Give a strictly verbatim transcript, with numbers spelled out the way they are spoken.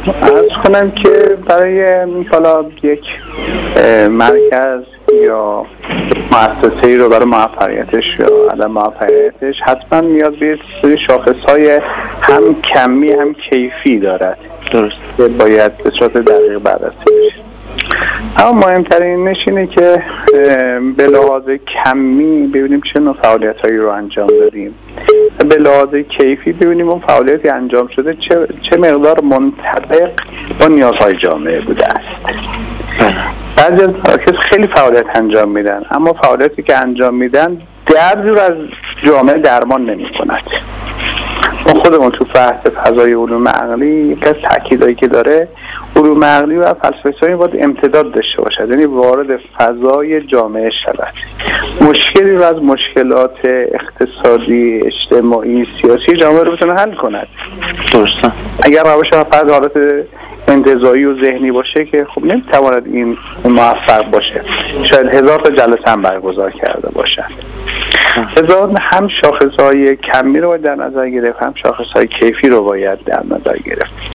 عرض کنم که برای حالا یک مرکز یا مؤسسه‌ای رو برای موفقیتش یا عدم موفقیتش حتما نیاز به سری شاخص‌های هم کمی هم کیفی دارد. درست. که باید به صورت دقیق بررسی بشه. اما مهمترینش اینه که به لحاظ کمی ببینیم چه نوع فعالیت‌هایی رو انجام دادیم، به لحاظ کیفی ببینیم اون فعالیتی انجام شده چه, چه مقدار منطبق با نیازهای جامعه بوده است. بعضی از مراکز خیلی فعالیت انجام میدن اما فعالیتی که انجام میدن دردی رو از جامعه درمان نمی کند. ما خودمون تو بحث فضای علوم عقلی یک از تأکیدایی که داره، علوم عقلی و فلسفه سازی باید امتداد داشته باشد، یعنی وارد فضای جامعه شود، مشکلی رو از مشکلات اقتصادی، اجتماعی، سیاسی جامعه رو بتونه حل کند. درسته. اگر روش فقط حالت انتزاعی و ذهنی باشه که خب نمیتواند این موفق باشه، شاید هزار تا جلسه هم برگزار کرده باشن. لذا هم شاخصهای کمی رو باید در نظر گرفت، هم شاخصهای کیفی رو باید در نظر گرفت.